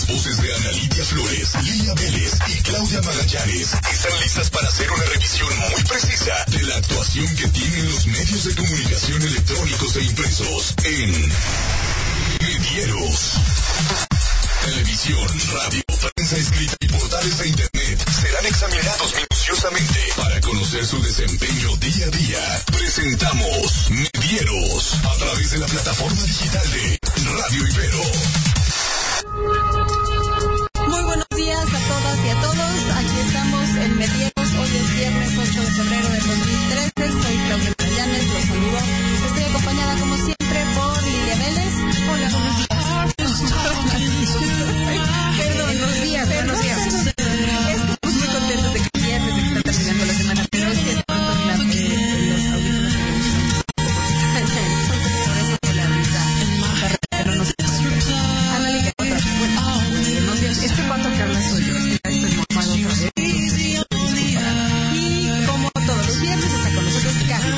Las voces de Ana Lidia Flores, Lilia Vélez y Claudia Magallanes están listas para hacer una revisión muy precisa de la actuación que tienen los medios de comunicación electrónicos e impresos en Medieros. Televisión, radio, prensa escrita y portales de internet serán examinados minuciosamente para conocer su desempeño día a día. Presentamos Medieros a través de la plataforma digital de Radio Ibero. Muy buenos días a todas y a todos. Aquí estamos en Medieros. Hoy es viernes 8 de febrero de 2013. Soy Claudia Magallanes, los saludo. Estoy acompañada como siempre por Lilia Vélez. Hola, buenos días. Buenos días. Estamos muy contentos de que es viernes, de que está terminando la semana, pero es que de pronto los audífonos por eso fue la risa. Pero no se puede. Analítica otra. Bueno, no sé, este cuarto que habla soy yo. Estoy mormado otra vez. Y como todos los viernes está con nosotros Carlos.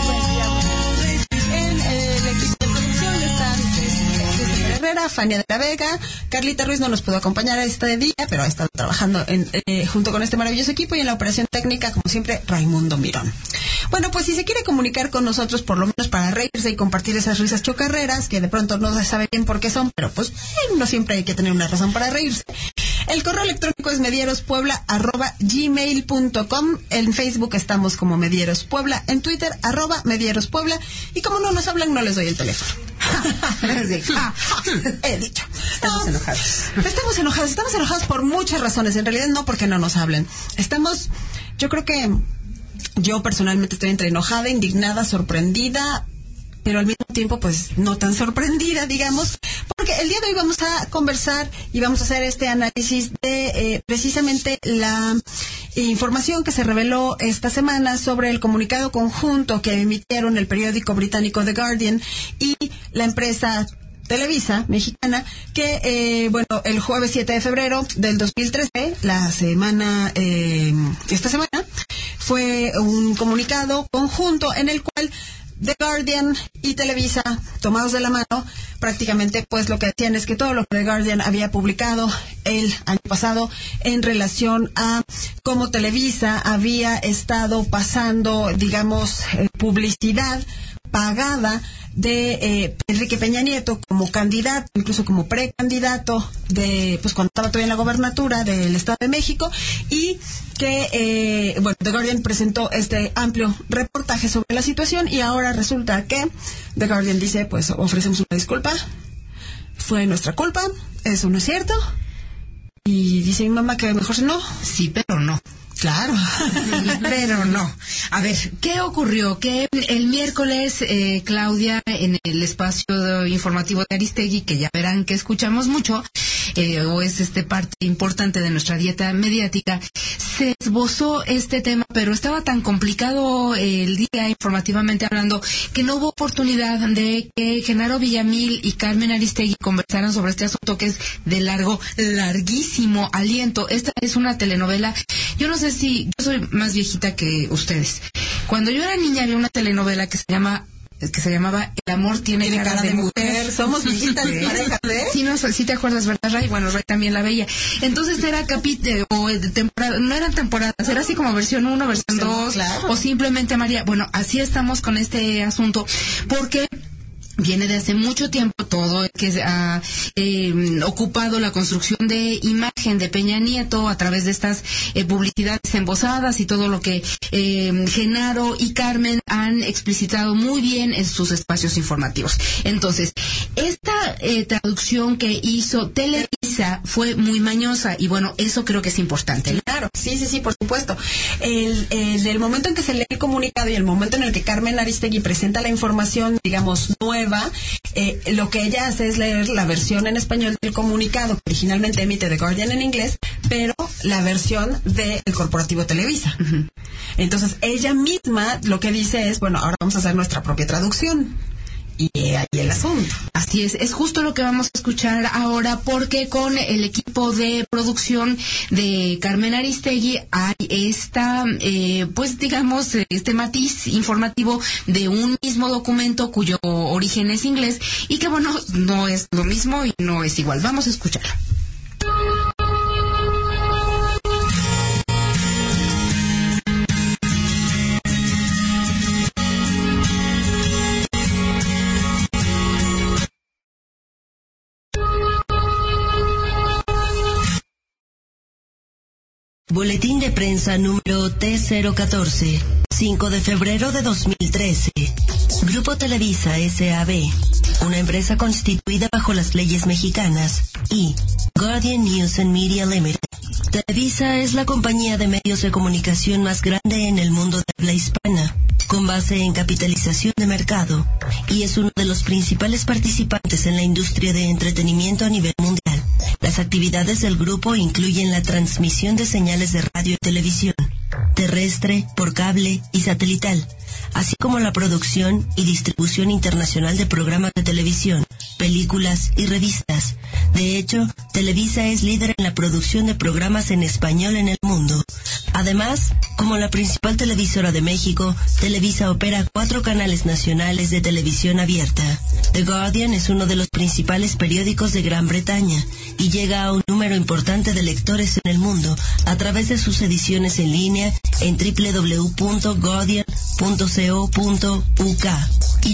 En el equipo de producción están Herrera, Fania de la Vega. Carlita Ruiz no nos pudo acompañar este día, pero ha estado trabajando junto con este maravilloso equipo, y en la operación técnica, como siempre, Raimundo Mirón. Bueno, pues si se quiere comunicar con nosotros, por lo menos para reírse y compartir esas risas chocarreras, que de pronto no se sabe bien por qué son, pero pues no siempre hay que tener una razón para reírse. El correo electrónico es medierospuebla@gmail.com. En Facebook estamos como Medieros Puebla, en Twitter @Medieros Puebla, y como no nos hablan, no les doy el teléfono. He dicho. Estamos enojados por muchas razones. En realidad no porque no nos hablen. Yo personalmente estoy entre enojada, indignada, sorprendida, pero al mismo tiempo pues no tan sorprendida, digamos, porque el día de hoy vamos a conversar y vamos a hacer este análisis de precisamente la información que se reveló esta semana sobre el comunicado conjunto que emitieron el periódico británico The Guardian y la empresa Televisa mexicana, que el jueves 7 de febrero del 2013, esta semana, fue un comunicado conjunto en el cual The Guardian y Televisa, tomados de la mano, prácticamente pues lo que decían es que todo lo que The Guardian había publicado el año pasado en relación a cómo Televisa había estado pasando, digamos, publicidad pagada de Enrique Peña Nieto como candidato, incluso como precandidato cuando estaba todavía en la gobernatura del Estado de México, y que The Guardian presentó este amplio reportaje sobre la situación, y ahora resulta que The Guardian dice, pues ofrecemos una disculpa, fue nuestra culpa, eso no es cierto, y dice mi mamá que mejor no. Sí, pero no. Claro, pero no. A ver, ¿qué ocurrió? Que el miércoles, Claudia, en el espacio informativo de Aristegui, que ya verán que escuchamos mucho, o es parte importante de nuestra dieta mediática, se esbozó este tema, pero estaba tan complicado el día informativamente hablando que no hubo oportunidad de que Genaro Villamil y Carmen Aristegui conversaran sobre este asunto, que es de larguísimo aliento. Esta es una telenovela. Yo no sé si yo soy más viejita que ustedes. Cuando yo era niña había una telenovela que se llamaba El amor tiene cara de mujer. Somos viejitas parejas, ¿eh? Sí, no, sí te acuerdas, ¿verdad, Ray? Bueno, Ray también la veía. Entonces era temporada, no eran temporadas, era así como versión 1, versión 2, claro. O simplemente María. Bueno, así estamos con este asunto, porque viene de hace mucho tiempo todo que ha ocupado la construcción de imagen de Peña Nieto a través de estas publicidades embosadas y todo lo que Genaro y Carmen han explicitado muy bien en sus espacios informativos. Entonces, esta traducción que hizo Televisa fue muy mañosa, y bueno, eso creo que es importante. Claro, sí, por supuesto. El momento en que se lee el comunicado y el momento en el que Carmen Aristegui presenta la información, digamos, nueva, lo que ella hace es leer la versión en español del comunicado que originalmente emite The Guardian en inglés, pero la versión del corporativo Televisa. Uh-huh. Entonces, ella misma lo que dice es, bueno, ahora vamos a hacer nuestra propia traducción. Y ahí el asunto. Así es justo lo que vamos a escuchar ahora, porque con el equipo de producción de Carmen Aristegui hay este matiz informativo de un mismo documento cuyo origen es inglés y que, bueno, no es lo mismo y no es igual. Vamos a escucharlo. Boletín de prensa número T014, 5 de febrero de 2013. Grupo Televisa S.A.B., una empresa constituida bajo las leyes mexicanas, y Guardian News and Media Limited. Televisa es la compañía de medios de comunicación más grande en el mundo de habla hispana, con base en capitalización de mercado, y es uno de los principales participantes en la industria de entretenimiento a nivel mundial. Las actividades del grupo incluyen la transmisión de señales de radio y televisión, terrestre, por cable y satelital, así como la producción y distribución internacional de programas de televisión, películas y revistas. De hecho, Televisa es líder en la producción de programas en español en el mundo. Además, como la principal televisora de México, Televisa opera 4 canales nacionales de televisión abierta. The Guardian es uno de los principales periódicos de Gran Bretaña y llega a un número importante de lectores en el mundo a través de sus ediciones en línea en www.guardian.co.uk y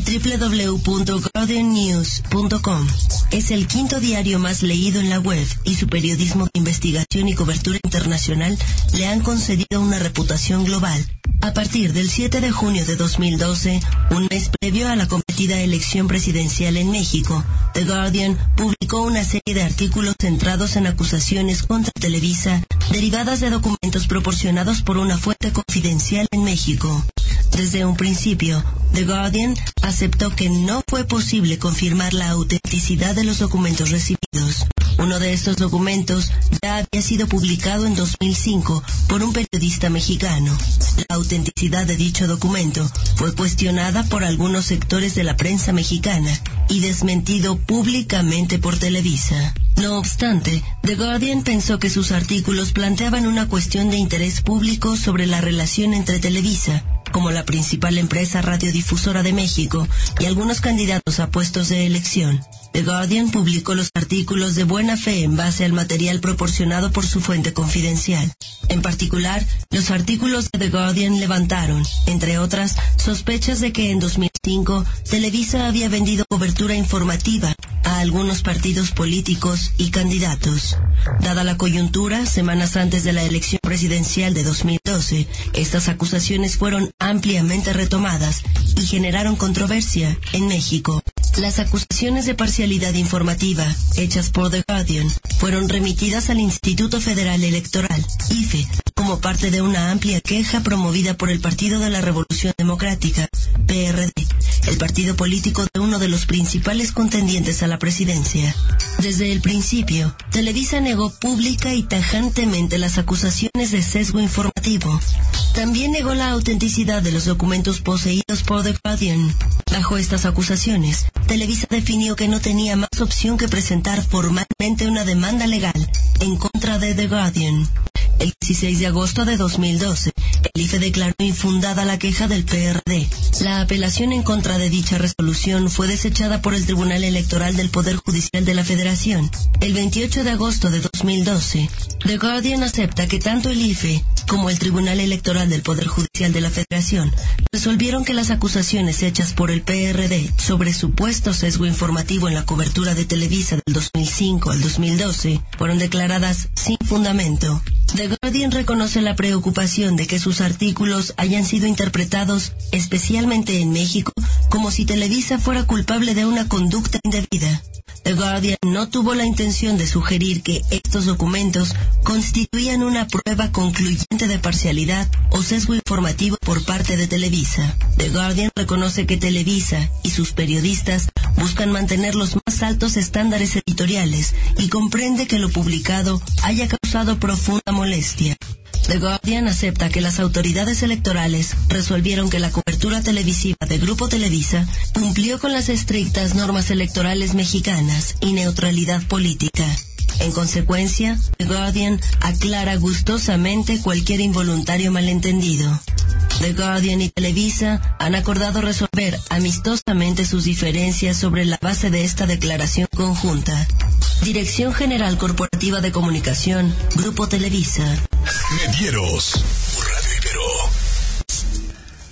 www.guardiannews.com. Es el 5º diario más leído en la web y su periodismo de investigación y cobertura internacional le han concedido una reputación global. A partir del 7 de junio de 2012, un mes previo a la competida elección presidencial en México, The Guardian publicó una serie de artículos centrados en acusaciones contra Televisa derivadas de documentos proporcionados por una fuente confidencial en México. Desde un principio, The Guardian aceptó que no fue posible confirmar la autenticidad de los documentos recibidos. Uno de estos documentos ya había sido publicado en 2005 por un periodista mexicano. La autenticidad de dicho documento fue cuestionada por algunos sectores de la prensa mexicana y desmentido públicamente por Televisa. No obstante, The Guardian pensó que sus artículos planteaban una cuestión de interés público sobre la relación entre Televisa, como la principal empresa radiodifusora de México, y algunos candidatos a puestos de elección. The Guardian publicó los artículos de buena fe en base al material proporcionado por su fuente confidencial. En particular, los artículos de The Guardian levantaron, entre otras, sospechas de que en 2005 Televisa había vendido cobertura informativa a algunos partidos políticos y candidatos. Dada la coyuntura, semanas antes de la elección presidencial de 2012, estas acusaciones fueron ampliamente retomadas y generaron controversia en México. Las acusaciones de parcialidad informativa hechas por The Guardian fueron remitidas al Instituto Federal Electoral, IFE, como parte de una amplia queja promovida por el Partido de la Revolución Democrática, PRD, el partido político de uno de los principales contendientes a la presidencia. Desde el principio, Televisa negó pública y tajantemente las acusaciones de sesgo informativo. También negó la autenticidad de los documentos poseídos por The Guardian. Bajo estas acusaciones, Televisa definió que no tenía más opción que presentar formalmente una demanda legal en contra de The Guardian. El 16 de agosto de 2012, el IFE declaró infundada la queja del PRD. La apelación en contra de dicha resolución fue desechada por el Tribunal Electoral del Poder Judicial de la Federación. El 28 de agosto de 2012, The Guardian acepta que tanto el IFE como el Tribunal Electoral del Poder Judicial de la Federación resolvieron que las acusaciones hechas por el PRD sobre supuesto sesgo informativo en la cobertura de Televisa del 2005 al 2012 fueron declaradas sin fundamento. The Guardian reconoce la preocupación de que sus artículos hayan sido interpretados, especialmente en México, como si Televisa fuera culpable de una conducta indebida. The Guardian no tuvo la intención de sugerir que estos documentos constituían una prueba concluyente de parcialidad o sesgo informativo por parte de Televisa. The Guardian reconoce que Televisa y sus periodistas buscan mantener los más altos estándares editoriales y comprende que lo publicado haya causado profunda molestia. The Guardian acepta que las autoridades electorales resolvieron que la cobertura televisiva de Grupo Televisa cumplió con las estrictas normas electorales mexicanas y neutralidad política. En consecuencia, The Guardian aclara gustosamente cualquier involuntario malentendido. The Guardian y Televisa han acordado resolver amistosamente sus diferencias sobre la base de esta declaración conjunta. Dirección General Corporativa de Comunicación, Grupo Televisa. Medieros, por Radio Ibero.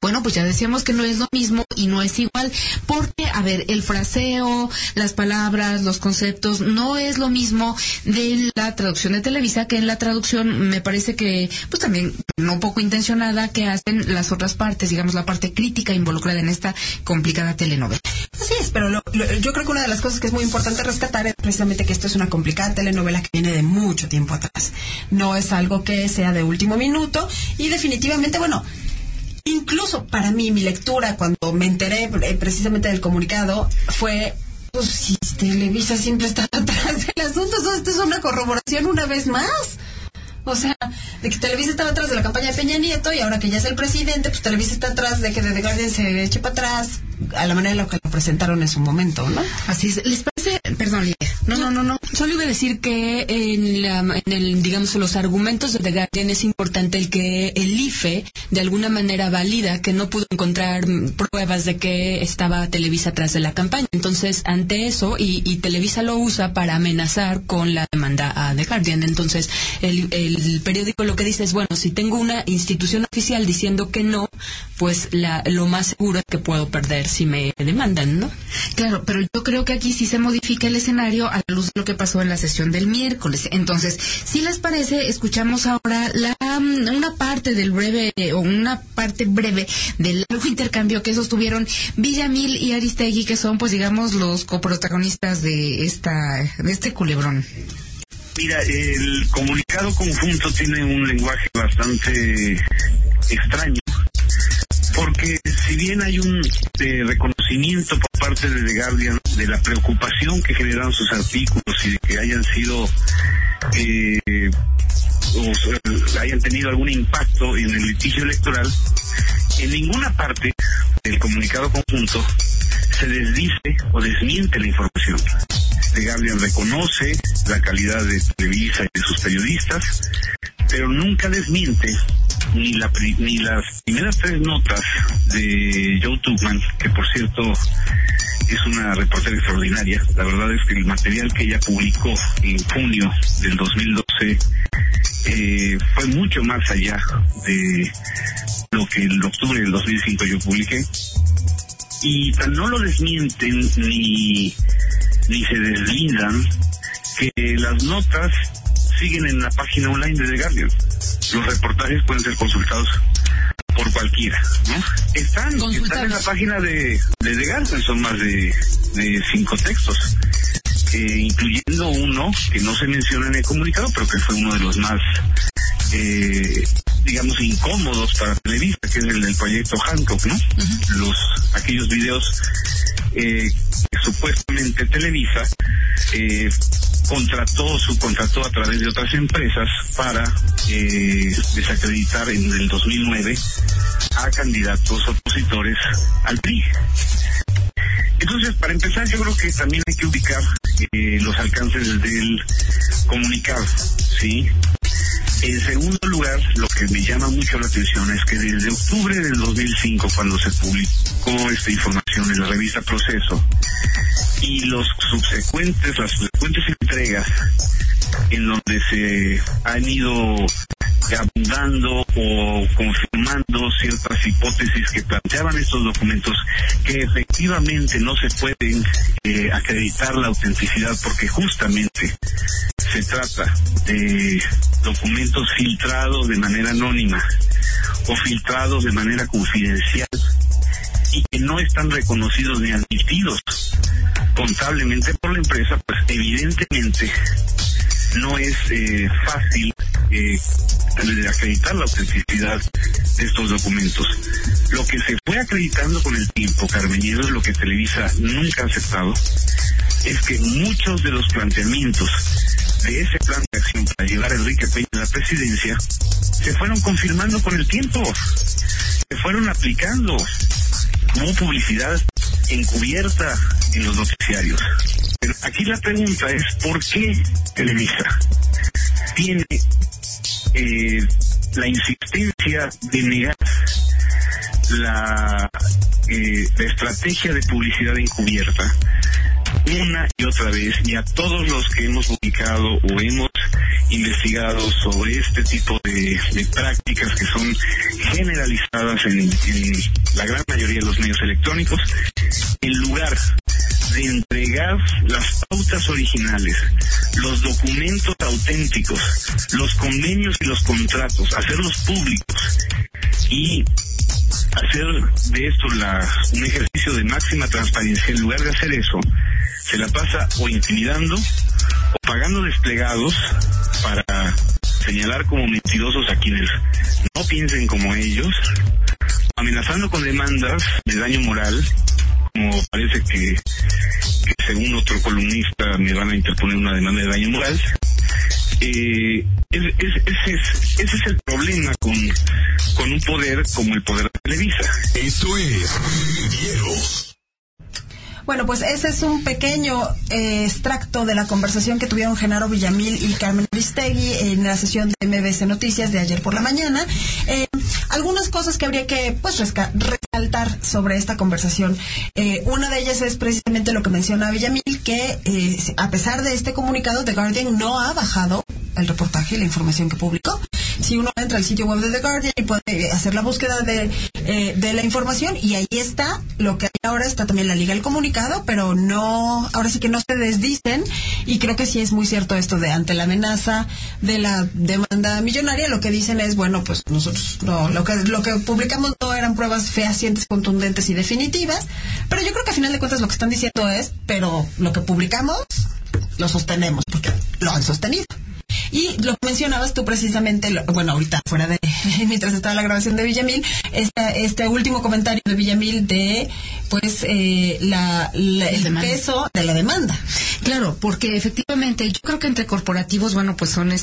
Bueno, pues ya decíamos que no es lo mismo y no es igual, porque, a ver, el fraseo, las palabras, los conceptos, no es lo mismo de la traducción de Televisa que en la traducción, me parece que, pues también, no poco intencionada, que hacen las otras partes, digamos, la parte crítica involucrada en esta complicada telenovela. Así es, pero yo creo que una de las cosas que es muy importante rescatar es precisamente que esto es una complicada telenovela que viene de mucho tiempo atrás. No es algo que sea de último minuto y definitivamente, bueno, incluso para mí, mi lectura, cuando me enteré precisamente del comunicado, fue, pues, si Televisa siempre está atrás del asunto, esto es una corroboración una vez más. O sea, de que Televisa estaba atrás de la campaña de Peña Nieto y ahora que ya es el presidente, pues Televisa está atrás de que The Guardian se eche para atrás a la manera en la que lo presentaron en su momento, ¿no? Así es. ¿Les parece? Perdón, Lidia. No. Solo iba a decir que en digamos, los argumentos de The Guardian es importante el que el IFE de alguna manera valida que no pudo encontrar pruebas de que estaba Televisa atrás de la campaña. Entonces, ante eso, y Televisa lo usa para amenazar con la demanda a The Guardian. Entonces, el periódico lo que dice es, bueno, si tengo una institución oficial diciendo que no, pues lo más seguro es que puedo perder si me demandan, ¿no? Claro, pero yo creo que aquí sí se modifica el escenario a la luz de lo que pasó en la sesión del miércoles. Entonces, si les parece, escuchamos ahora una parte breve del largo intercambio que sostuvieron Villamil y Aristegui, que son, pues digamos, los coprotagonistas de este culebrón. Mira, el comunicado conjunto tiene un lenguaje bastante extraño, porque si bien hay un reconocimiento por parte de The Guardian de la preocupación que generaron sus artículos y de que hayan sido hayan tenido algún impacto en el litigio electoral, en ninguna parte del comunicado conjunto se desdice o desmiente la información. The Guardian reconoce la calidad de Televisa y de sus periodistas, pero nunca desmiente ni las primeras 3 notas de Joe Tuchman, que por cierto es una reportera extraordinaria. La verdad es que el material que ella publicó en junio del 2012 fue mucho más allá de lo que en octubre del 2005 yo publiqué, y tan no lo desmienten ni se deslindan que las notas siguen en la página online de The Guardian. Los reportajes pueden ser consultados por cualquiera, ¿no? Están en la página de The Guardian, son más de 5 textos, incluyendo uno que no se menciona en el comunicado, pero que fue uno de los más digamos incómodos para Televisa, que es el del proyecto Hancock, ¿no? Uh-huh. Aquellos videos que supuestamente Televisa subcontrató a través de otras empresas para desacreditar en el 2009 a candidatos opositores al PRI. Entonces, para empezar, yo creo que también hay que ubicar los alcances del comunicado, ¿sí? En segundo lugar, lo que me llama mucho la atención es que desde octubre del 2005, cuando se publicó esta información en la revista Proceso, y las subsecuentes entregas en donde se han ido abundando o confirmando ciertas hipótesis que planteaban estos documentos, que efectivamente no se pueden acreditar la autenticidad, porque justamente se trata de documentos filtrados de manera anónima o filtrados de manera confidencial y que no están reconocidos ni admitidos contablemente por la empresa, pues evidentemente no es fácil acreditar la autenticidad de estos documentos. Lo que se fue acreditando con el tiempo, Carmen, y eso es lo que Televisa nunca ha aceptado, es que muchos de los planteamientos de ese plan de acción para llevar a Enrique Peña a la presidencia se fueron confirmando con el tiempo, se fueron aplicando como publicidad encubierta en los noticiarios. Pero aquí la pregunta es, ¿por qué Televisa tiene la insistencia de negar la estrategia de publicidad encubierta una y otra vez, y a todos los que hemos publicado o hemos investigados sobre este tipo de prácticas que son generalizadas en la gran mayoría de los medios electrónicos, en lugar de entregar las pautas originales, los documentos auténticos, los convenios y los contratos, hacerlos públicos y hacer de esto un ejercicio de máxima transparencia. En lugar de hacer eso, se la pasa o intimidando o pagando desplegados para señalar como mentirosos a quienes no piensen como ellos, amenazando con demandas de daño moral, como parece que según otro columnista me van a interponer una demanda de daño moral. Ese es el problema con un poder como el poder de Televisa. Esto es Noticieros. Bueno, pues ese es un pequeño extracto de la conversación que tuvieron Genaro Villamil y Carmen Aristegui en la sesión de MBC Noticias de ayer por la mañana. Algunas cosas que habría que resaltar sobre esta conversación. Una de ellas es precisamente lo que menciona Villamil, que a pesar de este comunicado, The Guardian no ha bajado el reportaje y la información que publicó. Si uno entra al sitio web de The Guardian y puede hacer la búsqueda de la información, y ahí está lo que hay ahora, está también la liga del comunicado, pero no, ahora sí que no se desdicen, y creo que sí es muy cierto esto de ante la amenaza de la demanda millonaria, lo que dicen es, bueno, pues nosotros no, lo que publicamos no eran pruebas fehacientes, contundentes y definitivas, pero yo creo que a final de cuentas lo que están diciendo es, pero lo que publicamos lo sostenemos, porque lo han sostenido. Y lo que mencionabas tú precisamente, bueno, ahorita fuera de, mientras estaba la grabación de Villamil, este último comentario de Villamil de, pues, el peso de la demanda. Claro, porque efectivamente yo creo que entre corporativos, bueno, pues son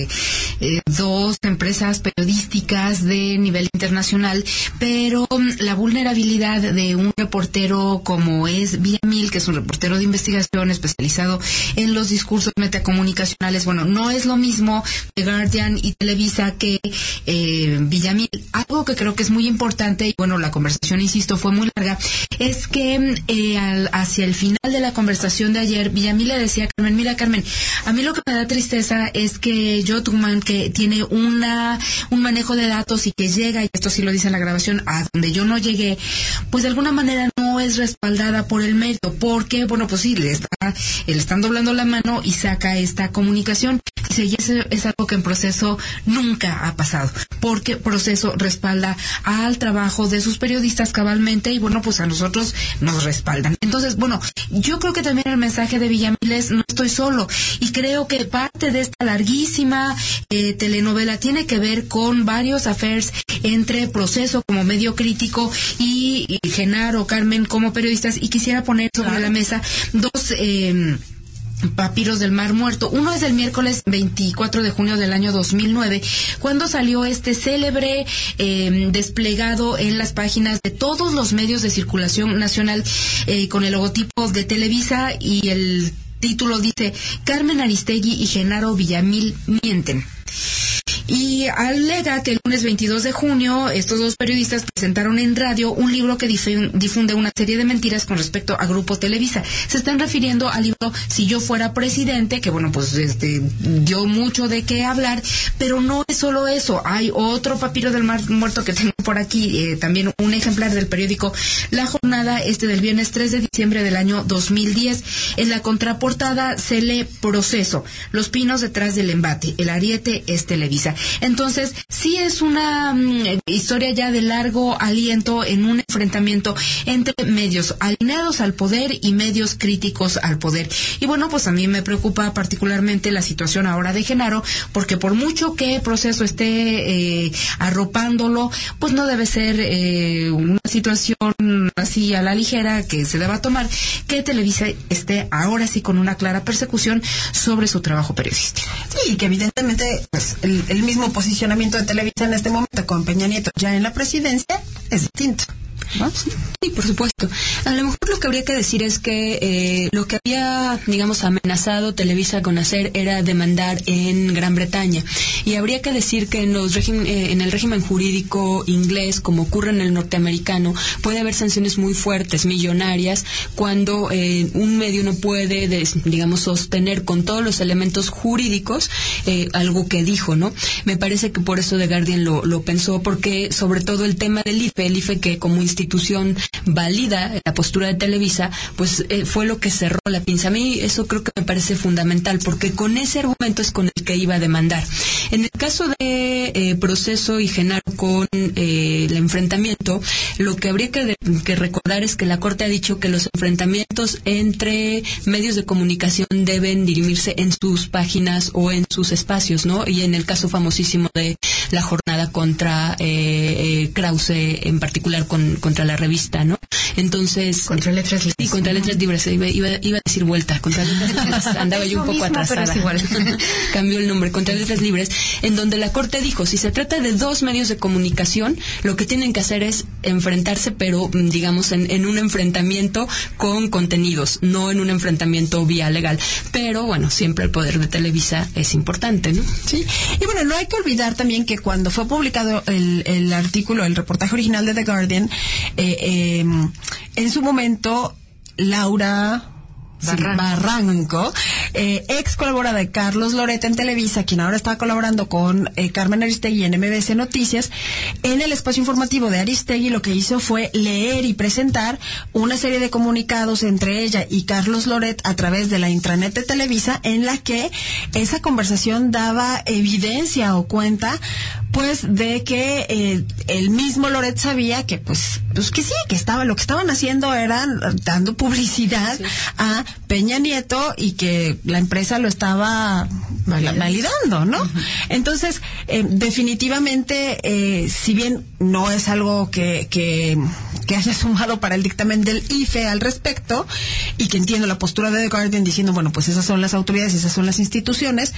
dos empresas periodísticas de nivel internacional, pero la vulnerabilidad de un reportero como es Villamil, que es un reportero de investigación especializado en los discursos metacomunicacionales, bueno, no es lo mismo The Guardian y Televisa que Villamil. Algo que creo que es muy importante, y bueno, la conversación, insisto, fue muy larga, es que hacia el final de la conversación de ayer, Villamil le decía a Carmen, mira Carmen, a mí lo que me da tristeza es que Joe Tuckman, que tiene un manejo de datos y que llega, y esto sí lo dice en la grabación, a donde yo no llegué, pues de alguna manera no es respaldada por el medio, porque, bueno, pues sí, le están doblando la mano y saca esta comunicación. Dice, y eso es algo que en Proceso nunca ha pasado, porque Proceso respalda al trabajo de sus periodistas cabalmente, y bueno, pues a nosotros nos respaldan. Entonces, bueno, yo creo que también el mensaje de Villamil es, no estoy solo, y creo que parte de esta larguísima telenovela tiene que ver con varios affairs entre Proceso como medio crítico y Genaro, Carmen como periodistas, y quisiera poner sobre la mesa dos papiros del Mar Muerto. Uno es del miércoles 24 de junio del año 2009, cuando salió este célebre desplegado en las páginas de todos los medios de circulación nacional con el logotipo de Televisa, y el título dice: Carmen Aristegui y Genaro Villamil mienten. Y alega que el lunes 22 de junio estos dos periodistas presentaron en radio un libro que difunde una serie de mentiras con respecto a Grupo Televisa. Se están refiriendo al libro Si yo fuera presidente, que bueno, pues dio mucho de qué hablar, pero no es solo eso. Hay otro papiro del Mar Muerto que tengo por aquí, también un ejemplar del periódico La Jornada, del viernes 3 de diciembre del año 2010. En la contraportada se lee Proceso, los pinos detrás del embate, el ariete es Televisa. Entonces, sí es una historia ya de largo aliento en un enfrentamiento entre medios alineados al poder y medios críticos al poder. Y bueno, pues a mí me preocupa particularmente la situación ahora de Genaro, porque por mucho que Proceso esté arropándolo, pues no debe ser una situación así a la ligera que se deba tomar, que Televisa esté ahora sí con una clara persecución sobre su trabajo periodístico. Sí, que evidentemente pues el mismo posicionamiento de Televisa en este momento con Peña Nieto ya en la presidencia es distinto. ¿no? Sí, por supuesto. A lo mejor lo que habría que decir es que lo que había, digamos, amenazado Televisa con hacer era demandar en Gran Bretaña. Y habría que decir que en el régimen jurídico inglés, como ocurre en el norteamericano, puede haber sanciones muy fuertes, millonarias, cuando un medio no puede, digamos, sostener con todos los elementos jurídicos algo que dijo, ¿no? Me parece que por eso The Guardian lo pensó, porque sobre todo el tema del IFE que como institución valida la postura de Televisa, pues fue lo que cerró la pinza. A mí eso creo que me parece fundamental, porque con ese argumento es con el que iba a demandar. En el caso de Proceso y Genaro con el enfrentamiento, lo que habría que recordar es que la Corte ha dicho que los enfrentamientos entre medios de comunicación deben dirimirse en sus páginas o en sus espacios, ¿no? Y en el caso famosísimo de la jornada contra Krause, en particular contra la revista, ¿no? Entonces... Contra Letras Libres. Sí, contra Letras Libres. Iba a decir vuelta. Contra Letras Libres. Andaba yo un poco atrasada. Pero es igual. Cambió el nombre. Contra Letras Libres, en donde la Corte dijo, si se trata de dos medios de comunicación, lo que tienen que hacer es enfrentarse, pero digamos en un enfrentamiento con contenidos, no en un enfrentamiento vía legal. Pero bueno, siempre el poder de Televisa es importante, ¿no? Sí. Y bueno, no hay que olvidar también que cuando fue publicado el artículo, el reportaje original de The Guardian, en su momento Laura Barranco, ex colaboradora de Carlos Loret en Televisa, quien ahora está colaborando con Carmen Aristegui en MBC Noticias, en el espacio informativo de Aristegui lo que hizo fue leer y presentar una serie de comunicados entre ella y Carlos Loret a través de la intranet de Televisa, en la que esa conversación daba evidencia o cuenta pues de que el mismo Loret sabía que pues que sí, que lo que estaban haciendo era dando publicidad a Peña Nieto y que la empresa lo estaba validando, ¿no? Uh-huh. Entonces, definitivamente, si bien no es algo que haya sumado para el dictamen del IFE al respecto, y que entiendo la postura de The Guardian diciendo, bueno, pues esas son las autoridades, esas son las instituciones,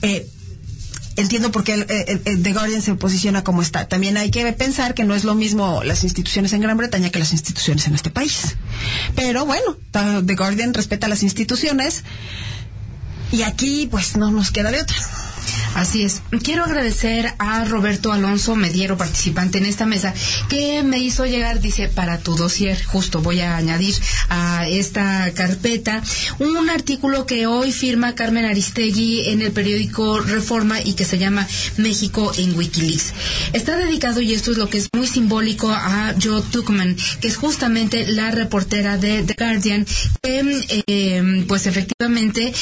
entiendo por qué The Guardian se posiciona como está. También hay que pensar que no es lo mismo las instituciones en Gran Bretaña que las instituciones en este país. Pero bueno, The Guardian respeta las instituciones y aquí pues no nos queda de otra. Así es. Quiero agradecer a Roberto Alonso Mediero, participante en esta mesa, que me hizo llegar, dice, para tu dossier, justo voy a añadir a esta carpeta un artículo que hoy firma Carmen Aristegui en el periódico Reforma y que se llama México en Wikileaks. Está dedicado, y esto es lo que es muy simbólico, a Jo Tuckman, que es justamente la reportera de The Guardian, que pues efectivamente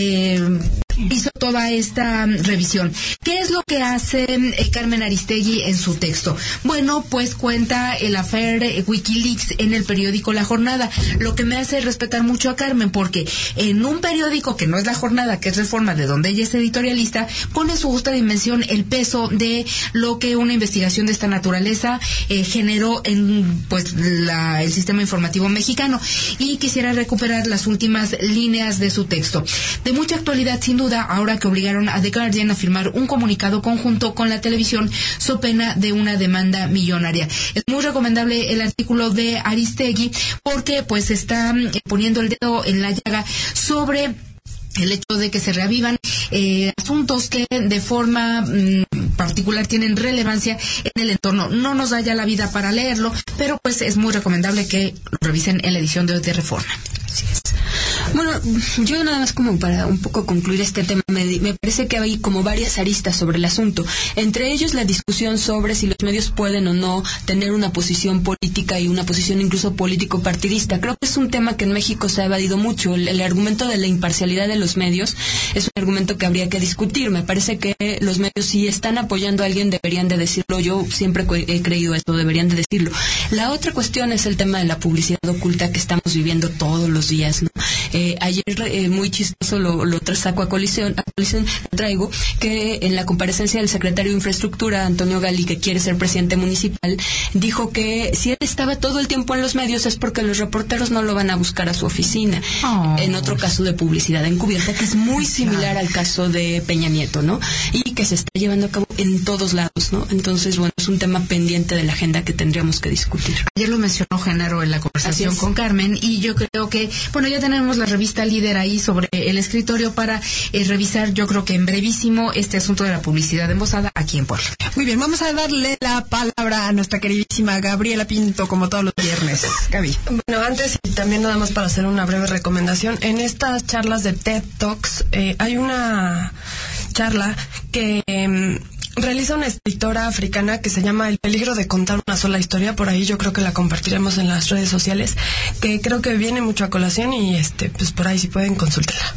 hizo toda esta revisión. ¿Qué es lo que hace Carmen Aristegui en su texto? Bueno, pues cuenta el affair Wikileaks en el periódico La Jornada, lo que me hace respetar mucho a Carmen, porque en un periódico que no es La Jornada, que es Reforma, de donde ella es editorialista, pone en su justa dimensión el peso de lo que una investigación de esta naturaleza generó en pues el sistema informativo mexicano. Y quisiera recuperar las últimas líneas de su texto. De mucha actualidad, sin duda, ahora que obligaron a The Guardian a firmar un comunicado conjunto con la televisión so pena de una demanda millonaria. Es muy recomendable el artículo de Aristegui porque pues está poniendo el dedo en la llaga sobre el hecho de que se reavivan asuntos que de forma particular tienen relevancia en el entorno. No nos da ya la vida para leerlo, pero pues es muy recomendable que lo revisen en la edición de hoy de Reforma. Así es. Bueno, yo nada más como para un poco concluir este tema, me parece que hay como varias aristas sobre el asunto. Entre ellos la discusión sobre si los medios pueden o no tener una posición política y una posición incluso político-partidista. Creo que es un tema que en México se ha evadido mucho. El argumento de la imparcialidad de los medios es un argumento que habría que discutir. Me parece que los medios, si están apoyando a alguien, deberían de decirlo. Yo siempre he creído esto, deberían de decirlo. La otra cuestión es el tema de la publicidad oculta que estamos viviendo todos los días, ¿no? Ayer, muy chistoso, lo saco a colisión, traigo que en la comparecencia del secretario de Infraestructura, Antonio Gali, que quiere ser presidente municipal, dijo que si él estaba todo el tiempo en los medios es porque los reporteros no lo van a buscar a su oficina. En otro caso de publicidad encubierta, que es muy similar al caso de Peña Nieto, ¿no? Y que se está llevando a cabo en todos lados, ¿no? Entonces, bueno, tenemos un tema pendiente de la agenda que tendríamos que discutir. Ayer lo mencionó Genaro en la conversación con Carmen, y yo creo que, bueno, ya tenemos la revista Líder ahí sobre el escritorio para revisar, yo creo que en brevísimo, este asunto de la publicidad embosada aquí en Puebla. Muy bien, vamos a darle la palabra a nuestra queridísima Gabriela Pinto, como todos los viernes. Gaby. Bueno, antes y también nada más para hacer una breve recomendación, en estas charlas de TED Talks hay una charla que realiza una escritora africana que se llama El peligro de contar una sola historia. Por ahí yo creo que la compartiremos en las redes sociales, que creo que viene mucho a colación, y pues por ahí si pueden consultarla.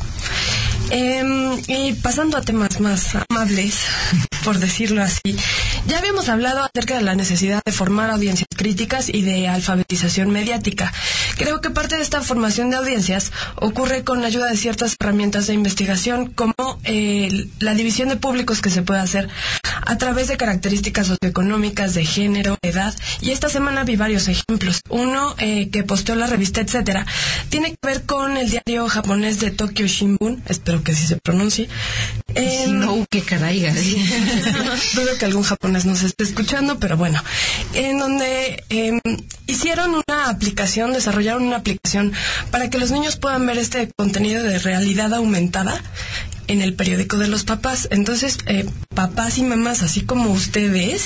Y pasando a temas más amables, por decirlo así, ya habíamos hablado acerca de la necesidad de formar audiencias críticas y de alfabetización mediática. Creo que parte de esta formación de audiencias ocurre con la ayuda de ciertas herramientas de investigación, como la división de públicos que se puede hacer a través de características socioeconómicas, de género, edad, y esta semana vi varios ejemplos. Uno que posteó la revista Etcétera tiene que ver con el diario japonés de Tokyo Shimbun, espero que así se pronuncie. Si no, qué caraiga. Dudo que algún japonés nos esté escuchando, pero bueno, en donde hicieron una aplicación, desarrollaron una aplicación para que los niños puedan ver este contenido de realidad aumentada en el periódico de los papás. Entonces, papás y mamás, así como ustedes,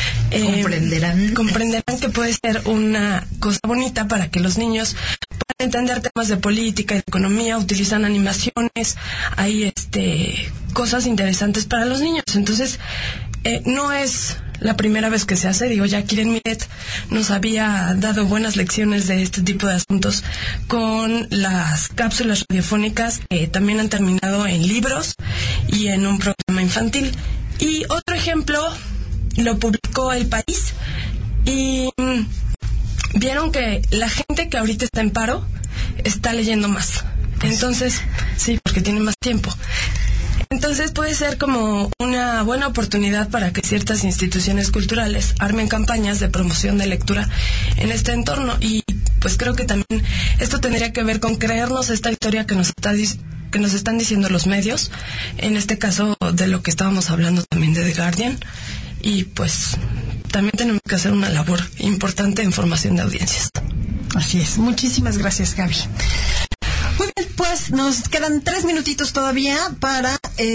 comprenderán que puede ser una cosa bonita para que los niños puedan entender temas de política y de economía. Utilizan animaciones, hay cosas interesantes para los niños. Entonces, no es la primera vez que se hace. Digo, ya Kiren Miret nos había dado buenas lecciones de este tipo de asuntos con las cápsulas radiofónicas, que también han terminado en libros y en un programa infantil. Y otro ejemplo lo publicó El País, y vieron que la gente que ahorita está en paro está leyendo más. Entonces, sí, porque tiene más tiempo. Entonces puede ser como una buena oportunidad para que ciertas instituciones culturales armen campañas de promoción de lectura en este entorno. Y pues creo que también esto tendría que ver con creernos esta historia que nos están diciendo los medios, en este caso de lo que estábamos hablando también de The Guardian. Y pues también tenemos que hacer una labor importante en formación de audiencias. Así es. Muchísimas gracias, Gaby. Muy bien, pues nos quedan 3 minutitos todavía para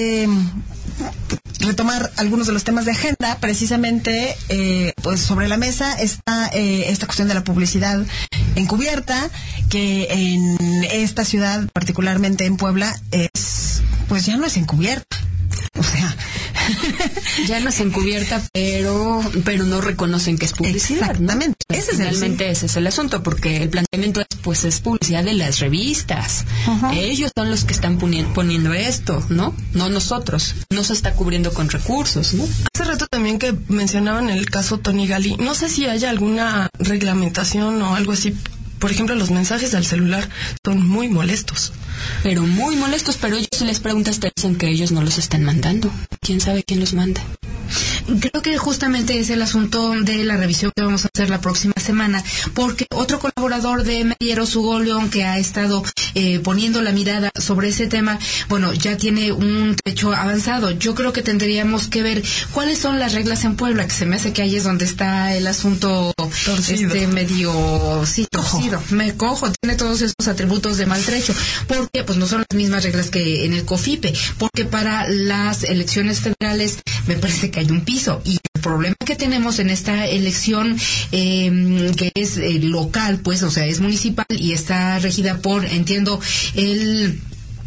retomar algunos de los temas de agenda. Precisamente, pues sobre la mesa está esta cuestión de la publicidad encubierta, que en esta ciudad, particularmente en Puebla, pues ya no es encubierta. O sea, ya no es encubierta, pero no reconocen que es publicidad. Exactamente. ¿No? Finalmente ese es el asunto, porque el planteamiento es publicidad de las revistas. Uh-huh. Ellos son los que están poniendo esto, ¿no? No nosotros. No se está cubriendo con recursos, ¿no? Hace rato también que mencionaban el caso Tony Gali. No sé si haya alguna reglamentación o algo así. Por ejemplo, los mensajes al celular son muy molestos. Pero muy molestos, pero ellos, si les preguntas, te dicen que ellos no los están mandando. ¿Quién sabe quién los manda? Creo que justamente es el asunto de la revisión que vamos a hacer la próxima semana, porque otro colaborador de Medieros, Hugo León, que ha estado poniendo la mirada sobre ese tema, bueno, ya tiene un trecho avanzado. Yo creo que tendríamos que ver cuáles son las reglas en Puebla, que se me hace que ahí es donde está el asunto torcido. Medio, sí, torcido. Me cojo, tiene todos esos atributos de maltrecho, porque pues no son las mismas reglas que en el COFIPE, porque para las elecciones federales me parece que hay un piso, y el problema que tenemos en esta elección que es local, pues, o sea, es municipal y está regida por, entiendo, el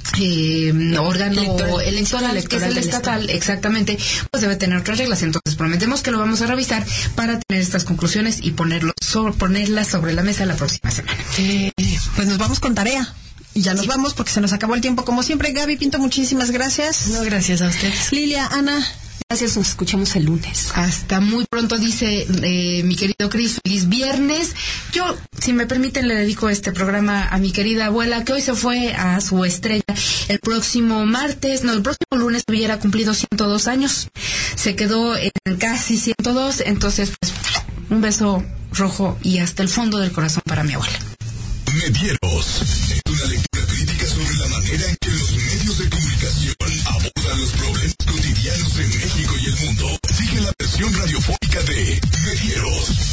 órgano electoral, que es el estatal, exactamente, pues debe tener otras reglas. Entonces prometemos que lo vamos a revisar para tener estas conclusiones y ponerlas sobre la mesa la próxima semana. Pues nos vamos con tarea. Y ya nos vamos porque se nos acabó el tiempo como siempre. Gaby Pinto, muchísimas gracias. No, gracias a ustedes. Lilia, Ana. Gracias, nos escuchamos el lunes. Hasta muy pronto, dice mi querido Cris. Feliz viernes. Yo, si me permiten, le dedico este programa a mi querida abuela, que hoy se fue a su estrella. El próximo lunes hubiera cumplido 102 años. Se quedó en casi 102, entonces, pues, un beso rojo y hasta el fondo del corazón para mi abuela. Medieros, una lectura crítica sobre la manera en que los medios de comunicación abordan los problemas cotidianos en México y el mundo. Sigue la versión radiofónica de Medieros.